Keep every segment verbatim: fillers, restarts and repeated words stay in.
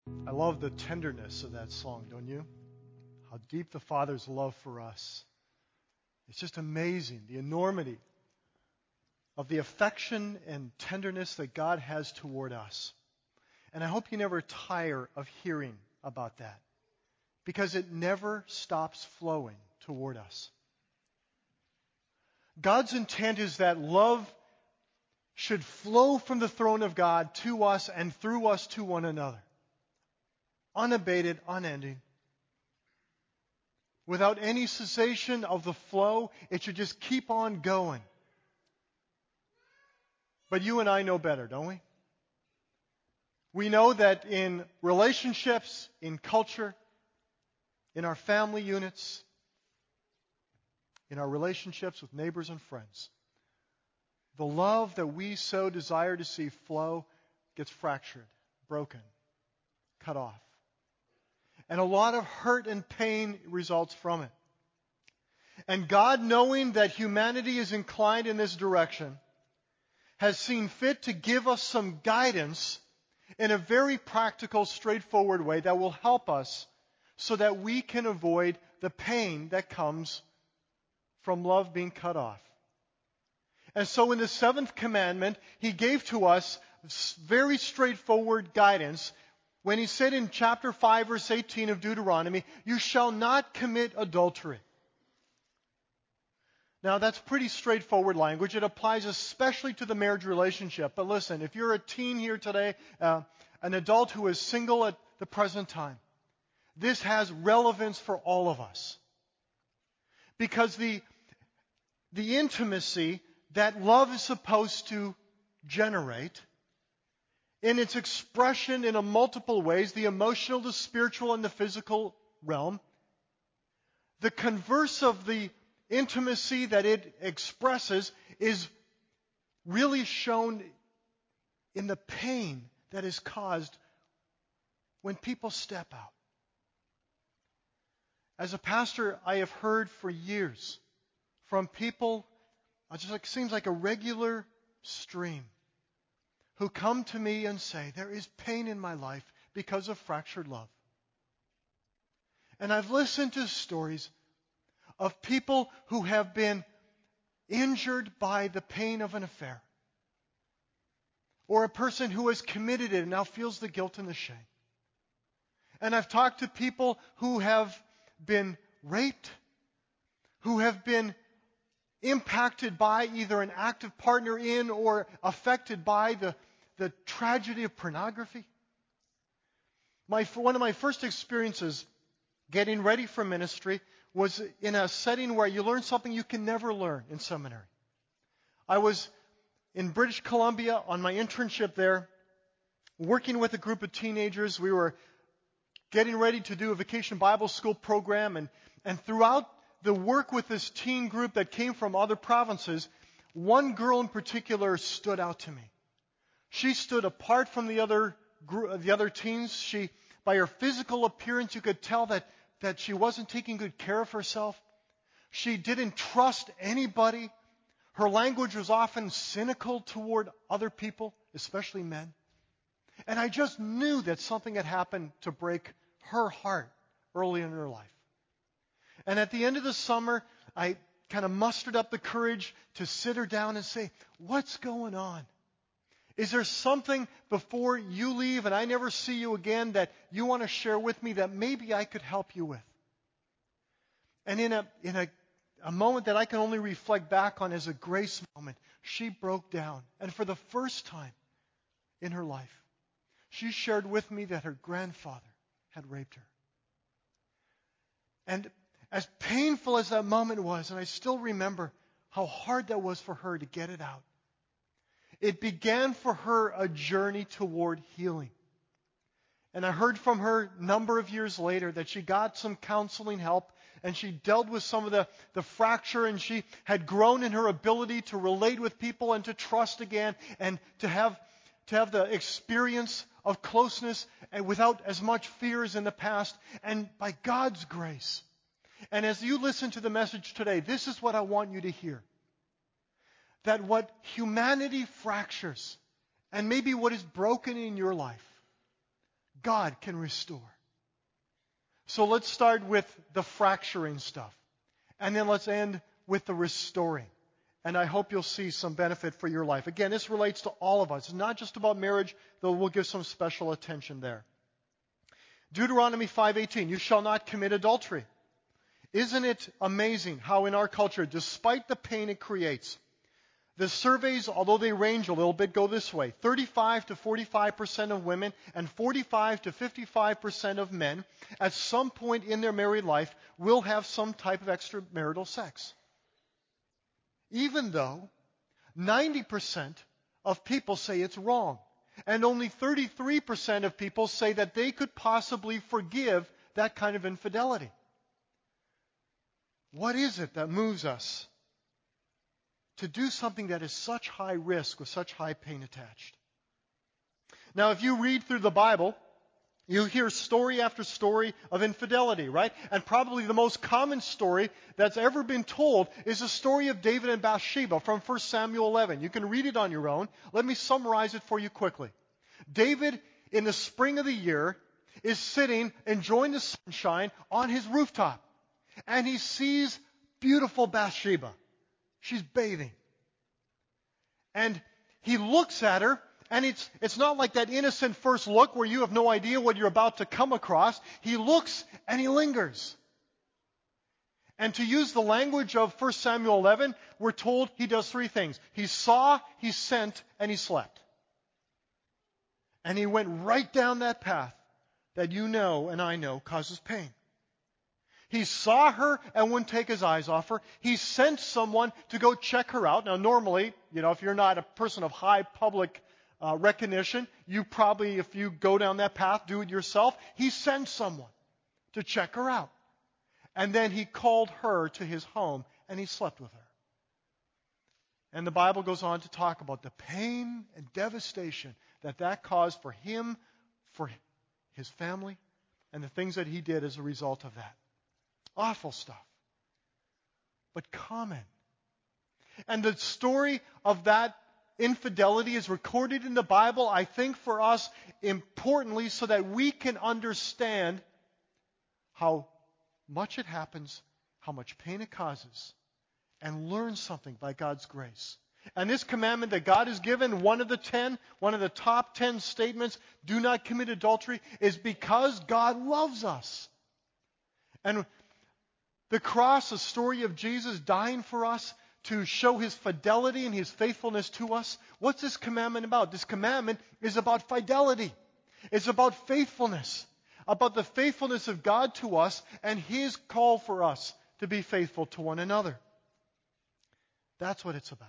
I love the tenderness of that song, don't you? How deep the Father's love for us. It's just amazing, the enormity of the affection and tenderness that God has toward us. And I hope you never tire of hearing about that, because it never stops flowing toward us. God's intent is that love should flow from the throne of God to us and through us to one another. Unabated, unending. Without any cessation of the flow, it should just keep on going. But you and I know better, don't we? We know that in relationships, in culture, in our family units, in our relationships with neighbors and friends, the love that we so desire to see flow gets fractured, broken, cut off. And a lot of hurt and pain results from it. And God, knowing that humanity is inclined in this direction, has seen fit to give us some guidance in a very practical, straightforward way that will help us so that we can avoid the pain that comes from love being cut off. And so in the seventh commandment, He gave to us very straightforward guidance when He said in chapter five, verse eighteen of Deuteronomy, "You shall not commit adultery." Now, that's pretty straightforward language. It applies especially to the marriage relationship. But listen, if you're a teen here today, uh, an adult who is single at the present time, this has relevance for all of us. Because the, the intimacy that love is supposed to generate, in its expression in a multiple ways, the emotional, the spiritual, and the physical realm, the converse of the intimacy that it expresses is really shown in the pain that is caused when people step out. As a pastor, I have heard for years from people, it just like, seems like a regular stream, who come to me and say, there is pain in my life because of fractured love. And I've listened to stories of people who have been injured by the pain of an affair, or a person who has committed it and now feels the guilt and the shame. And I've talked to people who have been raped, who have been impacted by either an active partner in or affected by the, the tragedy of pornography. My, one of my first experiences getting ready for ministry was in a setting where you learn something you can never learn in seminary. I was in British Columbia on my internship there, working with a group of teenagers. We were getting ready to do a vacation Bible school program, and, and throughout the work with this teen group that came from other provinces, one girl in particular stood out to me. She stood apart from the other group, the other teens. She, by her physical appearance, you could tell that that she wasn't taking good care of herself. She didn't trust anybody. Her language was often cynical toward other people, especially men. And I just knew that something had happened to break her heart early in her life. And at the end of the summer, I kind of mustered up the courage to sit her down and say, what's going on? Is there something before you leave and I never see you again that you want to share with me that maybe I could help you with? And in a in a, a moment that I can only reflect back on as a grace moment, she broke down. And for the first time in her life, she shared with me that her grandfather had raped her. And as painful as that moment was, and I still remember how hard that was for her to get it out, it began for her a journey toward healing. And I heard from her a number of years later that she got some counseling help and she dealt with some of the, the fracture, and she had grown in her ability to relate with people and to trust again and to have, to have the experience of closeness and without as much fear as in the past. And by God's grace, and as you listen to the message today, this is what I want you to hear. That what humanity fractures, and maybe what is broken in your life, God can restore. So let's start with the fracturing stuff. And then let's end with the restoring. And I hope you'll see some benefit for your life. Again, this relates to all of us. It's not just about marriage, though we'll give some special attention there. Deuteronomy five eighteen, you shall not commit adultery. Isn't it amazing how in our culture, despite the pain it creates, the surveys, although they range a little bit, go this way. thirty-five to forty-five percent of women and forty-five to fifty-five percent of men at some point in their married life will have some type of extramarital sex. Even though ninety percent of people say it's wrong. And only thirty-three percent of people say that they could possibly forgive that kind of infidelity. What is it that moves us to do something that is such high risk with such high pain attached? Now, if you read through the Bible, you hear story after story of infidelity, right? And probably the most common story that's ever been told is the story of David and Bathsheba from First Samuel eleven. You can read it on your own. Let me summarize it for you quickly. David, in the spring of the year, is sitting, enjoying the sunshine on his rooftop. And he sees beautiful Bathsheba. She's bathing. And he looks at her, and it's, it's not like that innocent first look where you have no idea what you're about to come across. He looks and he lingers. And to use the language of First Samuel eleven, we're told he does three things. He saw, he sent, and he slept. And he went right down that path that you know and I know causes pain. He saw her and wouldn't take his eyes off her. He sent someone to go check her out. Now, normally, you know, if you're not a person of high public uh, recognition, you probably, if you go down that path, do it yourself. He sent someone to check her out. And then he called her to his home and he slept with her. And the Bible goes on to talk about the pain and devastation that that caused for him, for his family, and the things that he did as a result of that. Awful stuff. But common. And the story of that infidelity is recorded in the Bible, I think, for us importantly so that we can understand how much it happens, how much pain it causes, and learn something by God's grace. And this commandment that God has given, one of the ten, one of the top ten statements, do not commit adultery, is because God loves us. And the cross, the story of Jesus dying for us to show His fidelity and His faithfulness to us. What's this commandment about? This commandment is about fidelity. It's about faithfulness. About the faithfulness of God to us and His call for us to be faithful to one another. That's what it's about.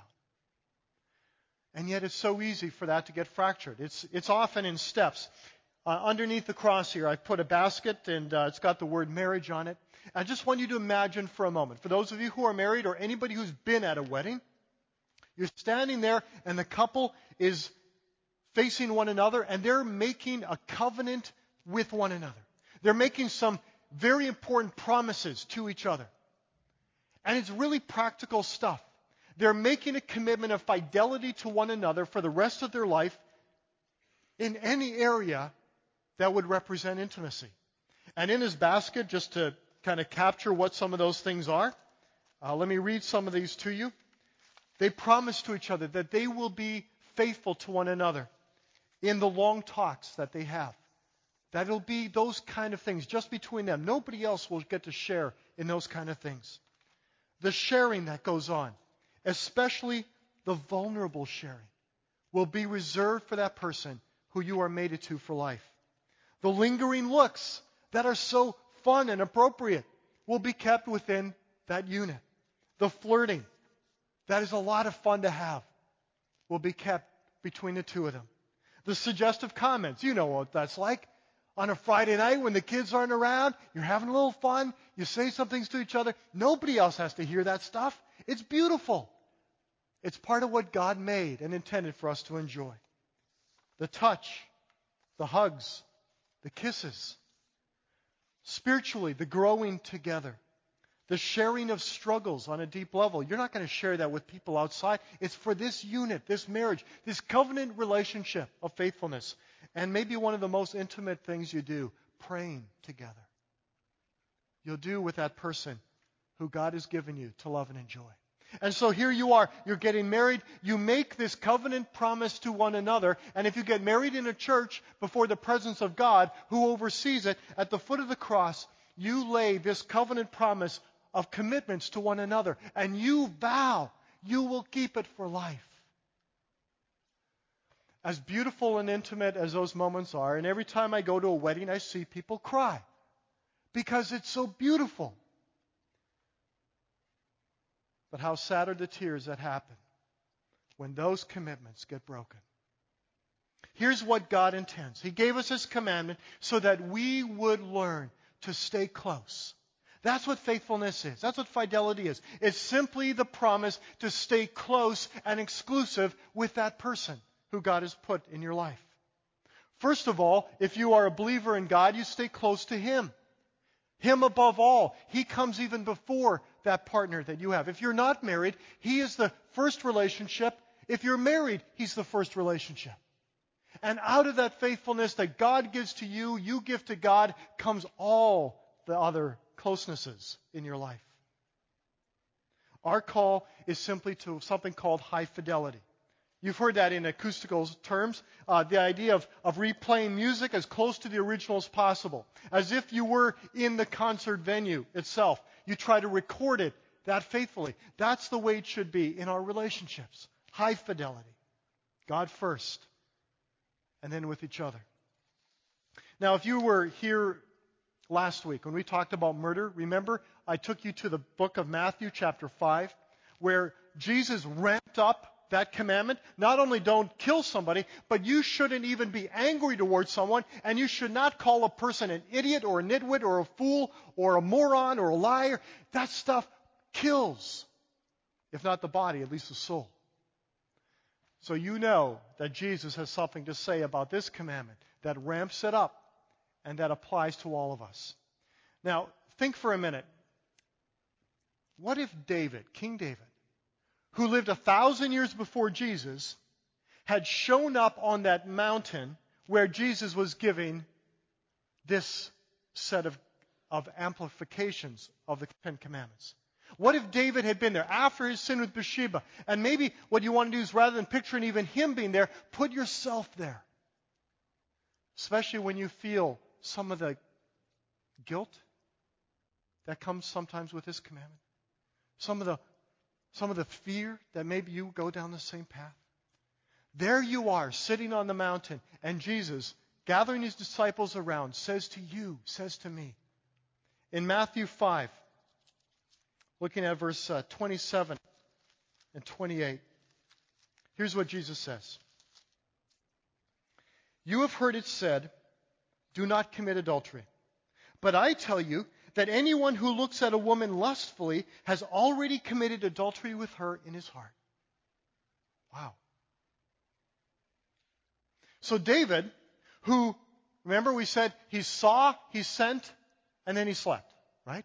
And yet it's so easy for that to get fractured. It's, it's often in steps. Uh, underneath the cross here, I've put a basket and uh, it's got the word marriage on it. I just want you to imagine for a moment, for those of you who are married or anybody who's been at a wedding, you're standing there and the couple is facing one another and they're making a covenant with one another. They're making some very important promises to each other. And it's really practical stuff. They're making a commitment of fidelity to one another for the rest of their life in any area that would represent intimacy. And in his basket, just to kind of capture what some of those things are, uh, let me read some of these to you. They promise to each other that they will be faithful to one another in the long talks that they have. That it'll be those kind of things just between them. Nobody else will get to share in those kind of things. The sharing that goes on, especially the vulnerable sharing, will be reserved for that person who you are mated to for life. The lingering looks that are so fun and appropriate will be kept within that unit. The flirting, that is a lot of fun to have, will be kept between the two of them. The suggestive comments, you know what that's like. On a Friday night when the kids aren't around, you're having a little fun, you say some things to each other. Nobody else has to hear that stuff. It's beautiful. It's part of what God made and intended for us to enjoy. The touch, the hugs, the kisses. Spiritually, the growing together. The sharing of struggles on a deep level. You're not going to share that with people outside. It's for this unit, this marriage, this covenant relationship of faithfulness. And maybe one of the most intimate things you do, praying together. You'll do with that person who God has given you to love and enjoy. And so here you are, you're getting married, you make this covenant promise to one another, and if you get married in a church before the presence of God, who oversees it, at the foot of the cross, you lay this covenant promise of commitments to one another, and you vow you will keep it for life. As beautiful and intimate as those moments are, and every time I go to a wedding, I see people cry because it's so beautiful. But how sad are the tears that happen when those commitments get broken. Here's what God intends. He gave us His commandment so that we would learn to stay close. That's what faithfulness is. That's what fidelity is. It's simply the promise to stay close and exclusive with that person who God has put in your life. First of all, if you are a believer in God, you stay close to Him. Him above all. He comes even before that partner that you have. If you're not married, He is the first relationship. If you're married, He's the first relationship. And out of that faithfulness that God gives to you, you give to God, comes all the other closenesses in your life. Our call is simply to something called high fidelity. You've heard that in acoustical terms, uh, the idea of, of replaying music as close to the original as possible, as if you were in the concert venue itself. You try to record it that faithfully. That's the way it should be in our relationships. High fidelity. God first, and then with each other. Now, if you were here last week when we talked about murder, remember I took you to the book of Matthew chapter five, where Jesus ramped up that commandment. Not only don't kill somebody, but you shouldn't even be angry towards someone, and you should not call a person an idiot or a nitwit or a fool or a moron or a liar. That stuff kills, if not the body, at least the soul. So you know that Jesus has something to say about this commandment that ramps it up and that applies to all of us. Now, think for a minute. What if David, King David, who lived a thousand years before Jesus, had shown up on that mountain where Jesus was giving this set of, of amplifications of the Ten Commandments? What if David had been there after his sin with Bathsheba? And maybe what you want to do is, rather than picturing even him being there, put yourself there. Especially when you feel some of the guilt that comes sometimes with this commandment. Some of the Some of the fear that maybe you go down the same path. There you are, sitting on the mountain, and Jesus, gathering His disciples around, says to you, says to me, in Matthew five, looking at verse uh, twenty-seven and twenty-eight, here's what Jesus says. You have heard it said, do not commit adultery. But I tell you that anyone who looks at a woman lustfully has already committed adultery with her in his heart. Wow. So David, who, remember we said he saw, he sent, and then he slept, right?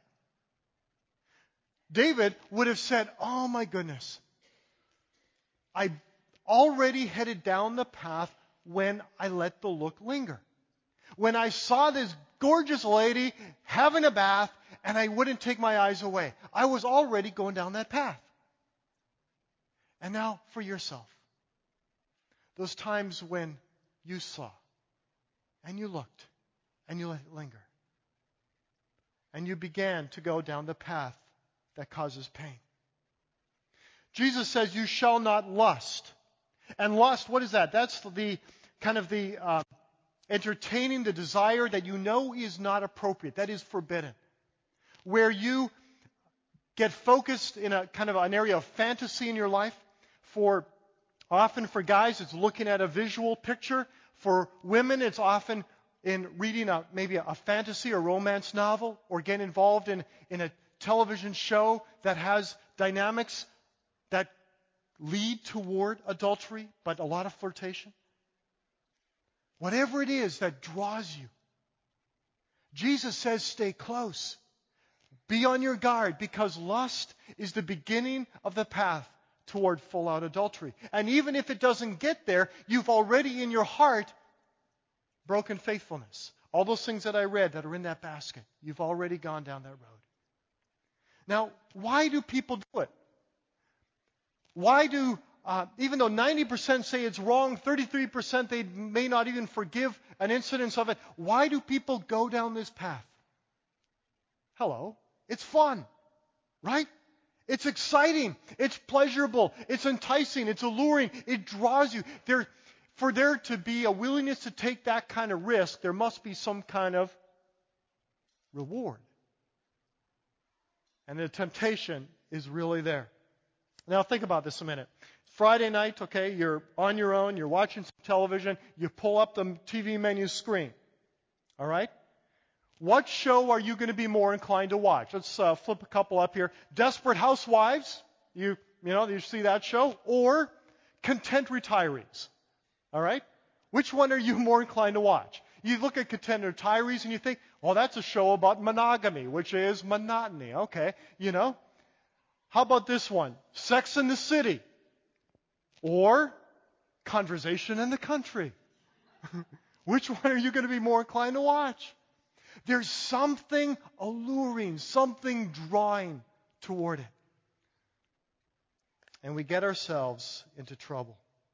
David would have said, oh my goodness, I already headed down the path when I let the look linger. When I saw this gorgeous lady having a bath, and I wouldn't take my eyes away. I was already going down that path. And now for yourself. Those times when you saw, and you looked, and you let it linger. And you began to go down the path that causes pain. Jesus says you shall not lust. And lust, what is that? That's the kind of the... Uh, entertaining the desire that you know is not appropriate, that is forbidden. Where you get focused in a kind of an area of fantasy in your life. For often for guys, it's looking at a visual picture. For women, it's often in reading a, maybe a fantasy or romance novel, or get involved in, in a television show that has dynamics that lead toward adultery, but a lot of flirtation. Whatever it is that draws you, Jesus says stay close. Be on your guard, because lust is the beginning of the path toward full-out adultery. And even if it doesn't get there, you've already in your heart broken faithfulness. All those things that I read that are in that basket. You've already gone down that road. Now, why do people do it? Why do, uh, even though ninety percent say it's wrong, thirty-three percent they may not even forgive an incidence of it, why do people go down this path? Hello. It's fun, right? It's exciting. It's pleasurable. It's enticing. It's alluring. It draws you. There, for there to be a willingness to take that kind of risk, there must be some kind of reward. And the temptation is really there. Now think about this a minute. Friday night, okay, you're on your own, you're watching some television, you pull up the T V menu screen. All right? What show are you going to be more inclined to watch? Let's uh, flip a couple up here. Desperate Housewives, you you know, you see that show? Or Content Retirees. All right? Which one are you more inclined to watch? You look at Content Retirees and you think, well, that's a show about monogamy, which is monotony. Okay, you know. How about this one? Sex in the City. Or Conversation in the Country. Which one are you going to be more inclined to watch? There's something alluring, something drawing toward it. And we get ourselves into trouble.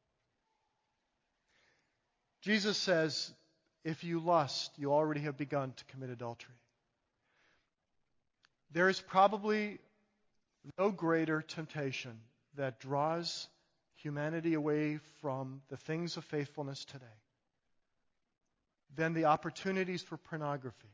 Jesus says, if you lust, you already have begun to commit adultery. There is probably no greater temptation that draws humanity away from the things of faithfulness today than the opportunities for pornography.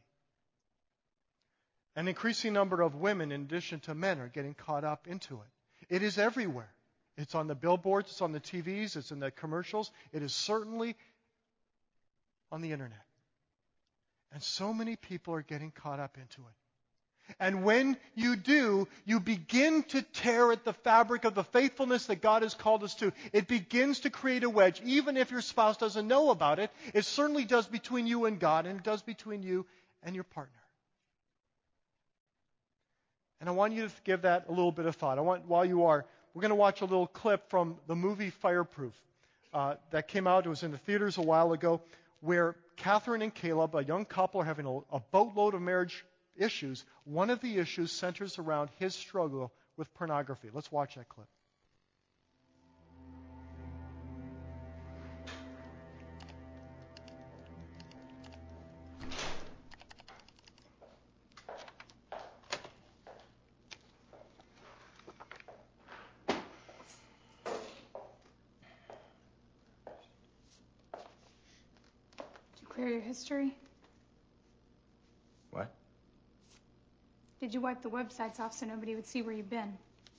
An increasing number of women, in addition to men, are getting caught up into it. It is everywhere. It's on the billboards, it's on the T Vs, it's in the commercials. It is certainly on the internet. And so many people are getting caught up into it. And when you do, you begin to tear at the fabric of the faithfulness that God has called us to. It begins to create a wedge, even if your spouse doesn't know about it. It certainly does between you and God, and it does between you and your partner. And I want you to give that a little bit of thought. I want, while you are, we're going to watch a little clip from the movie Fireproof uh, that came out. It was in the theaters a while ago, where Catherine and Caleb, a young couple, are having a, a boatload of marriage issues. One of the issues centers around his struggle with pornography. Let's watch that clip. Did you clear your history? What? Did you wipe the websites off so nobody would see where you've been?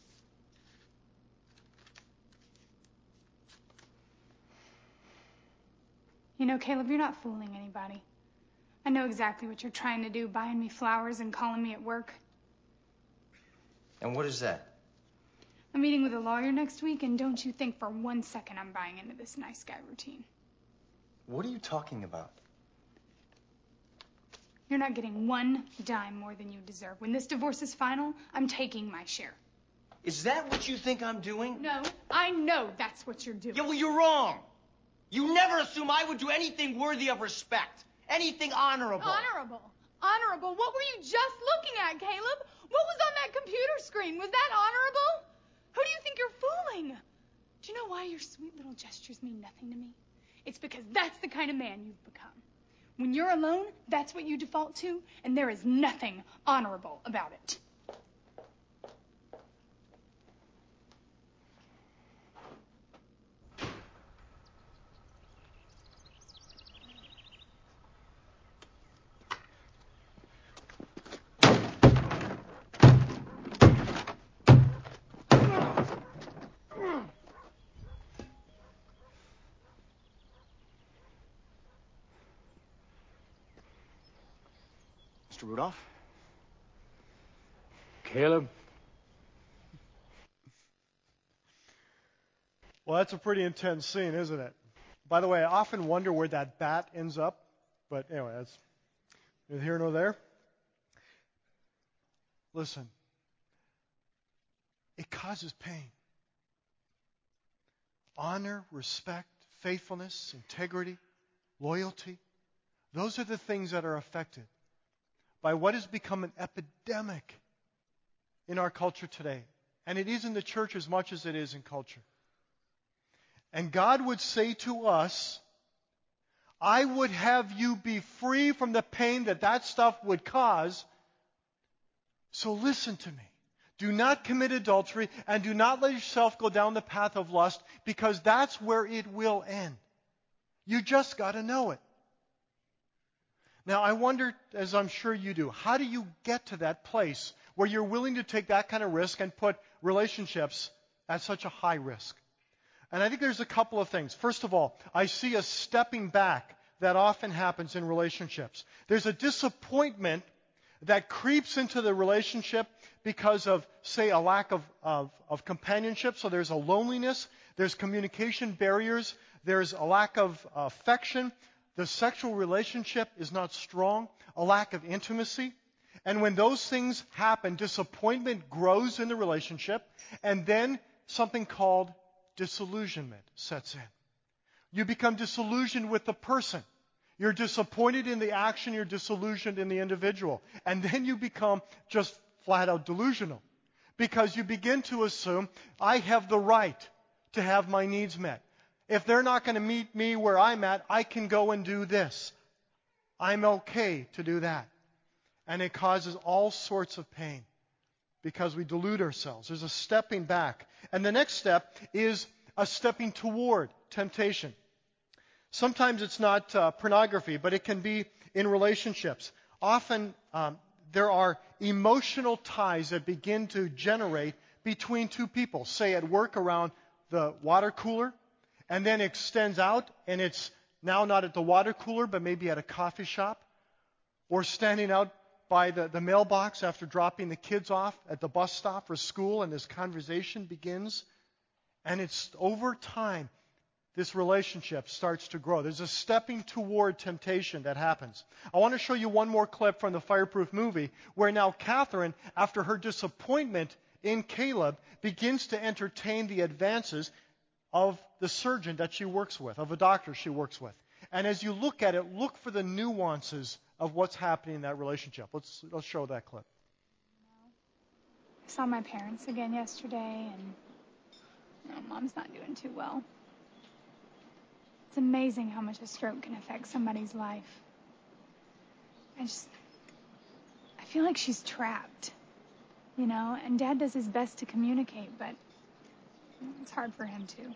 You know, Caleb, you're not fooling anybody. I know exactly what you're trying to do, buying me flowers and calling me at work. And what is that? I'm meeting with a lawyer next week, and don't you think for one second I'm buying into this nice guy routine. What are you talking about? You're not getting one dime more than you deserve. When this divorce is final, I'm taking my share. Is that what you think I'm doing? No, I know that's what you're doing. Yeah, well, you're wrong. You never assume I would do anything worthy of respect. Anything honorable. Honorable? Honorable? What were you just looking at, Caleb? What was on that computer screen? Was that honorable? Who do you think you're fooling? Do you know why your sweet little gestures mean nothing to me? It's because that's the kind of man you've become. When you're alone, that's what you default to, and there is nothing honorable about it. Mister Rudolph? Caleb? Well, that's a pretty intense scene, isn't it? By the way, I often wonder where that bat ends up. But anyway, that's neither here nor there. Listen, it causes pain. Honor, respect, faithfulness, integrity, loyalty, Those are the things that are affected by what has become an epidemic in our culture today. And it is in the church as much as it is in culture. And God would say to us, I would have you be free from the pain that that stuff would cause. So listen to me. Do not commit adultery and do not let yourself go down the path of lust, because that's where it will end. You just got to know it. Now, I wonder, as I'm sure you do, how do you get to that place where you're willing to take that kind of risk and put relationships at such a high risk? And I think there's a couple of things. First of all, I see a stepping back that often happens in relationships. There's a disappointment that creeps into the relationship because of, say, a lack of, of, of companionship. So there's a loneliness, there's communication barriers, there's a lack of affection, the sexual relationship is not strong, a lack of intimacy. And when those things happen, disappointment grows in the relationship, and then something called disillusionment sets in. You become disillusioned with the person. You're disappointed in the action, you're disillusioned in the individual. And then you become just flat out delusional, because you begin to assume, I have the right to have my needs met. If they're not going to meet me where I'm at, I can go and do this. I'm okay to do that. And it causes all sorts of pain because we delude ourselves. There's a stepping back. And the next step is a stepping toward temptation. Sometimes it's not uh, pornography, but it can be in relationships. Often um, there are emotional ties that begin to generate between two people, say at work around the water cooler, and then extends out, and it's now not at the water cooler, but maybe at a coffee shop, or standing out by the, the mailbox after dropping the kids off at the bus stop for school, and this conversation begins. And it's over time, this relationship starts to grow. There's a stepping toward temptation that happens. I want to show you one more clip from the Fireproof movie, where now Catherine, after her disappointment in Caleb, begins to entertain the advances of the surgeon that she works with, of a doctor she works with. And as you look at it, look for the nuances of what's happening in that relationship. Let's, let's show that clip. I saw my parents again yesterday, and you know, Mom's not doing too well. It's amazing how much a stroke can affect somebody's life. I just, I feel like she's trapped, you know, and Dad does his best to communicate, but it's hard for him too.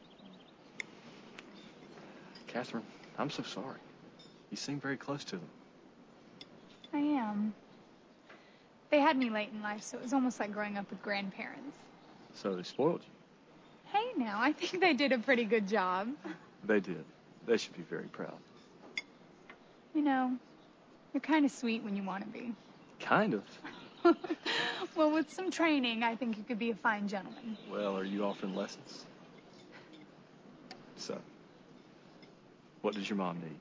Catherine, I'm so sorry. You seem very close to them. I am. They had me late in life, so it was almost like growing up with grandparents. So they spoiled you? Hey now, I think they did a pretty good job. They did. They should be very proud. You know, you're kind of sweet when you want to be. Kind of. Well, with some training, I think you could be a fine gentleman. Well, are you offering lessons? So, what does your mom need?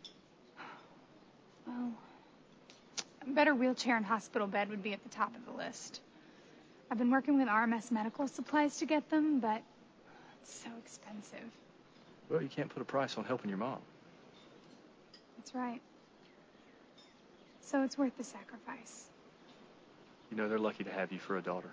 Well, a better wheelchair and hospital bed would be at the top of the list. I've been working with R M S Medical Supplies to get them, but it's so expensive. Well, you can't put a price on helping your mom. That's right. So it's worth the sacrifice. You know, they're lucky to have you for a daughter.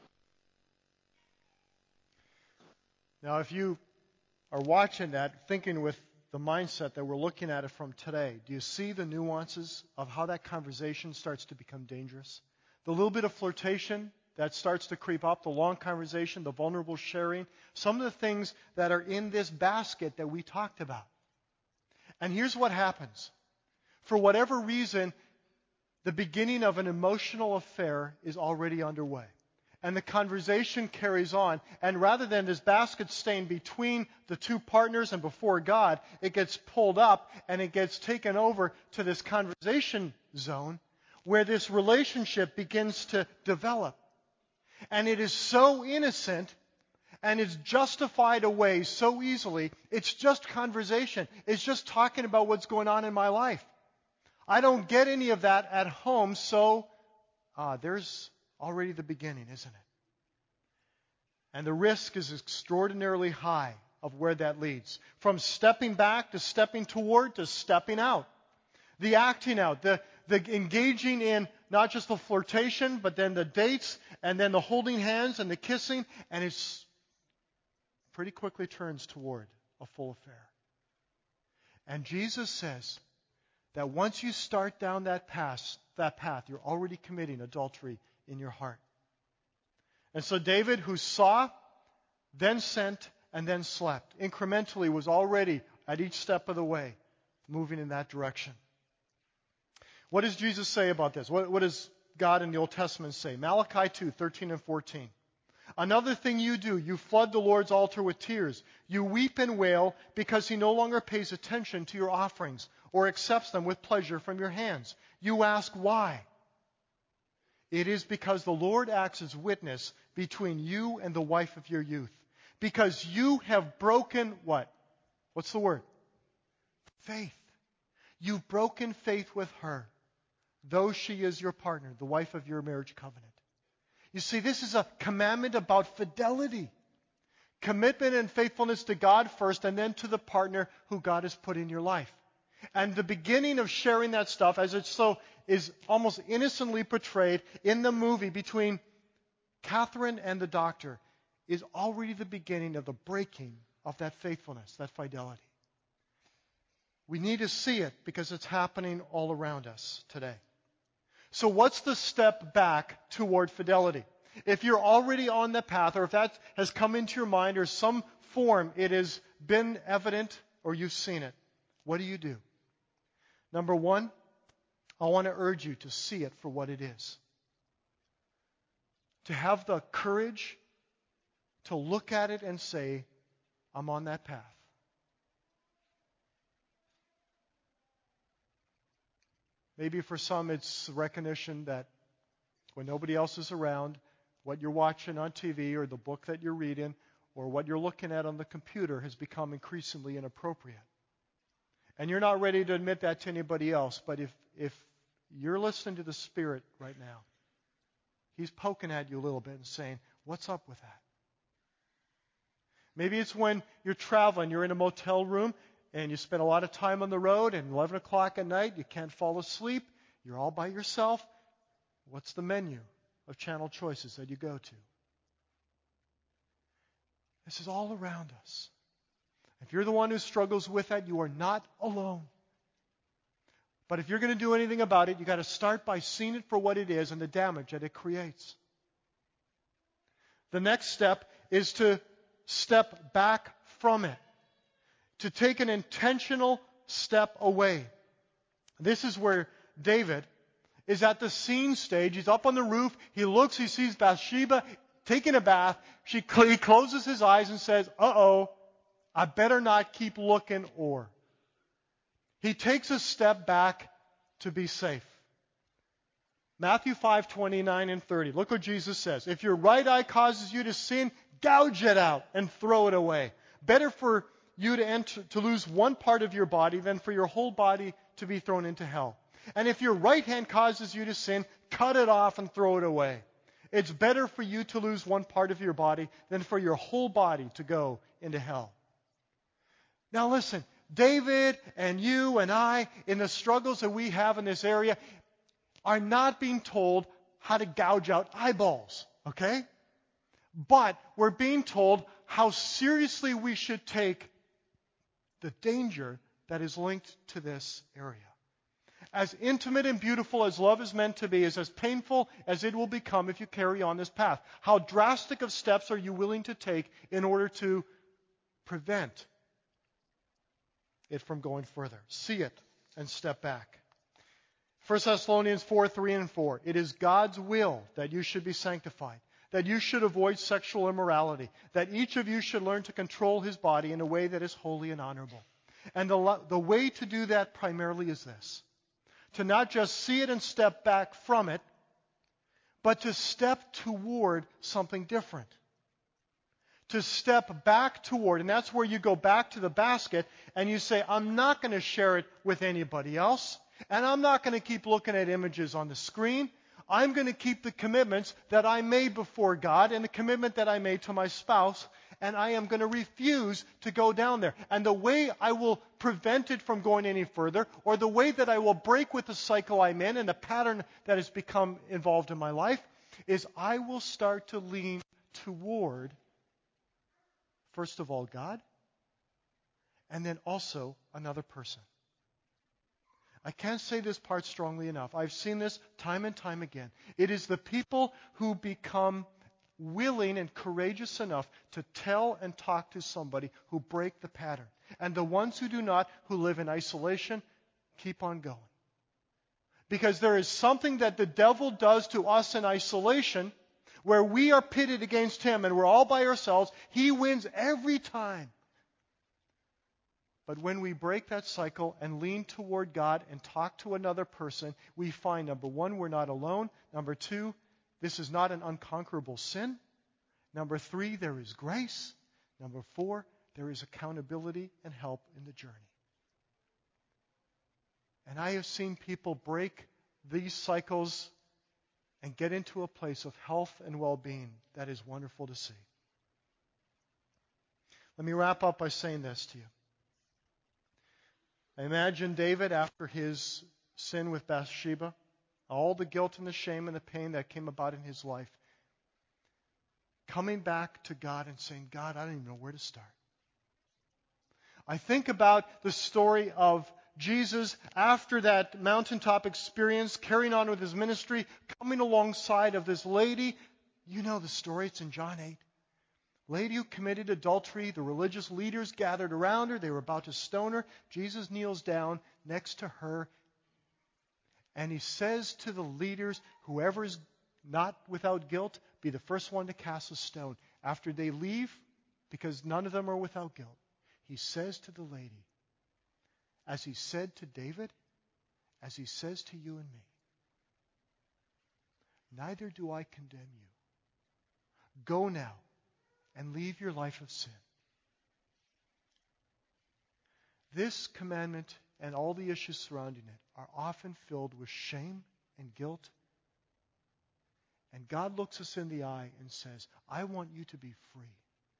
Now, if you are watching that, thinking with the mindset that we're looking at it from today, do you see the nuances of how that conversation starts to become dangerous? The little bit of flirtation that starts to creep up, the long conversation, the vulnerable sharing, some of the things that are in this basket that we talked about. And here's what happens. For whatever reason, the beginning of an emotional affair is already underway. And the conversation carries on. And rather than this basket staying between the two partners and before God, it gets pulled up and it gets taken over to this conversation zone where this relationship begins to develop. And it is so innocent and it's justified away so easily. It's just conversation. It's just talking about what's going on in my life. I don't get any of that at home, so uh, there's already the beginning, isn't it? And the risk is extraordinarily high of where that leads. From stepping back to stepping toward to stepping out. The acting out, the, the engaging in not just the flirtation, but then the dates, and then the holding hands and the kissing, and it pretty quickly turns toward a full affair. And Jesus says that once you start down that path, that path, you're already committing adultery in your heart. And so David, who saw, then sent, and then slept, incrementally was already at each step of the way moving in that direction. What does Jesus say about this? What, what does God in the Old Testament say? Malachi two, thirteen and fourteen. Another thing you do, you flood the Lord's altar with tears. You weep and wail because He no longer pays attention to your offerings or accepts them with pleasure from your hands. You ask why? It is because the Lord acts as witness between you and the wife of your youth. Because you have broken what? What's the word? Faith. You've broken faith with her, though she is your partner, the wife of your marriage covenant. You see, this is a commandment about fidelity. Commitment and faithfulness to God first, and then to the partner who God has put in your life. And the beginning of sharing that stuff, as it so is almost innocently portrayed in the movie between Catherine and the doctor, is already the beginning of the breaking of that faithfulness, that fidelity. We need to see it because it's happening all around us today. So what's the step back toward fidelity? If you're already on the path, or if that has come into your mind, or some form it has been evident, or you've seen it, what do you do? Number one, I want to urge you to see it for what it is. To have the courage to look at it and say, I'm on that path. Maybe for some it's recognition that when nobody else is around, what you're watching on T V or the book that you're reading or what you're looking at on the computer has become increasingly inappropriate. And you're not ready to admit that to anybody else, but if, if you're listening to the Spirit right now, He's poking at you a little bit and saying, what's up with that? Maybe it's when you're traveling, you're in a motel room, and you spend a lot of time on the road, and eleven o'clock at night, you can't fall asleep, you're all by yourself. What's the menu of channel choices that you go to? This is all around us. If you're the one who struggles with that, you are not alone. But if you're going to do anything about it, you've got to start by seeing it for what it is and the damage that it creates. The next step is to step back from it. To take an intentional step away. This is where David is at the scene stage. He's up on the roof. He looks, he sees Bathsheba taking a bath. She, he closes his eyes and says, uh-oh, I better not keep looking or. He takes a step back to be safe. Matthew five, twenty-nine and thirty. Look what Jesus says. If your right eye causes you to sin, gouge it out and throw it away. Better for you to enter, to lose one part of your body than for your whole body to be thrown into hell. And if your right hand causes you to sin, cut it off and throw it away. It's better for you to lose one part of your body than for your whole body to go into hell. Now listen, David and you and I, in the struggles that we have in this area, are not being told how to gouge out eyeballs, okay? But we're being told how seriously we should take the danger that is linked to this area. As intimate and beautiful as love is meant to be is as painful as it will become if you carry on this path. How drastic of steps are you willing to take in order to prevent it from going further? See it and step back. First Thessalonians four, three and four. It is God's will that you should be sanctified, that you should avoid sexual immorality, that each of you should learn to control his body in a way that is holy and honorable. And the, the way to do that primarily is this. To not just see it and step back from it, but to step toward something different. To step back toward, and that's where you go back to the basket and you say, I'm not going to share it with anybody else, and I'm not going to keep looking at images on the screen. I'm going to keep the commitments that I made before God and the commitment that I made to my spouse, and I am going to refuse to go down there. And the way I will prevent it from going any further, or the way that I will break with the cycle I'm in and the pattern that has become involved in my life, is I will start to lean toward, first of all, God, and then also another person. I can't say this part strongly enough. I've seen this time and time again. It is the people who become willing and courageous enough to tell and talk to somebody who break the pattern. And the ones who do not, who live in isolation, keep on going. Because there is something that the devil does to us in isolation where we are pitted against him and we're all by ourselves. He wins every time. But when we break that cycle and lean toward God and talk to another person, we find, number one, we're not alone. Number two, this is not an unconquerable sin. Number three, there is grace. Number four, there is accountability and help in the journey. And I have seen people break these cycles and get into a place of health and well-being that is wonderful to see. Let me wrap up by saying this to you. I imagine David, after his sin with Bathsheba, all the guilt and the shame and the pain that came about in his life, coming back to God and saying, God, I don't even know where to start. I think about the story of Jesus after that mountaintop experience, carrying on with his ministry, coming alongside of this lady. You know the story, it's in John eight. Lady who committed adultery, the religious leaders gathered around her, they were about to stone her. Jesus kneels down next to her, and he says to the leaders, whoever is not without guilt, be the first one to cast a stone. After they leave, because none of them are without guilt, he says to the lady, as he said to David, as he says to you and me, neither do I condemn you. Go now and leave your life of sin. This commandment and all the issues surrounding it are often filled with shame and guilt. And God looks us in the eye and says, I want you to be free.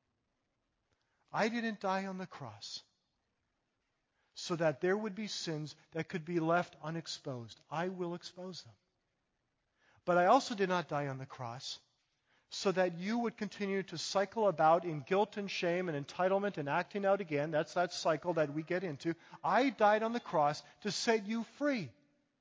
I didn't die on the cross so that there would be sins that could be left unexposed. I will expose them. But I also did not die on the cross so that you would continue to cycle about in guilt and shame and entitlement and acting out again. That's that cycle that we get into. I died on the cross to set you free.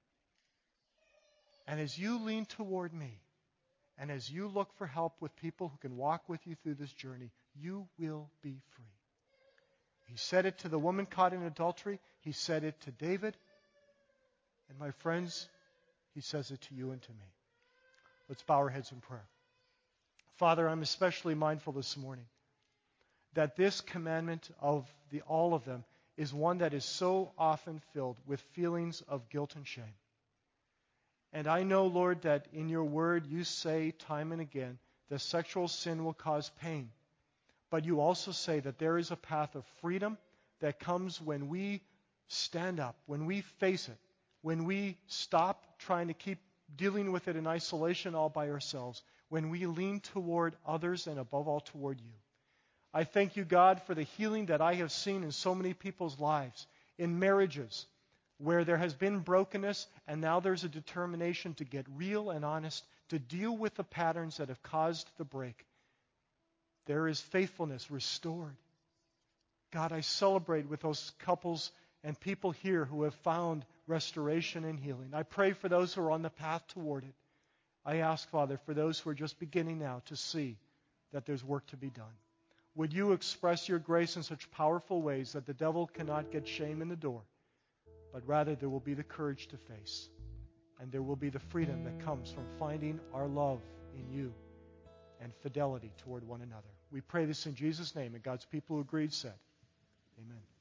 And as you lean toward me, and as you look for help with people who can walk with you through this journey, you will be free. He said it to the woman caught in adultery. He said it to David. And my friends, he says it to you and to me. Let's bow our heads in prayer. Father, I'm especially mindful this morning that this commandment of the all of them is one that is so often filled with feelings of guilt and shame. And I know, Lord, that in your word you say time and again that sexual sin will cause pain. But you also say that there is a path of freedom that comes when we stand up, when we face it, when we stop trying to keep dealing with it in isolation all by ourselves, when we lean toward others and above all toward you. I thank you, God, for the healing that I have seen in so many people's lives, in marriages where there has been brokenness and now there's a determination to get real and honest, to deal with the patterns that have caused the break. There is faithfulness restored. God, I celebrate with those couples and people here who have found restoration and healing. I pray for those who are on the path toward it. I ask, Father, for those who are just beginning now to see that there's work to be done. Would you express your grace in such powerful ways that the devil cannot get shame in the door, but rather there will be the courage to face, and there will be the freedom that comes from finding our love in you and fidelity toward one another. We pray this in Jesus' name, and God's people who agreed said, Amen.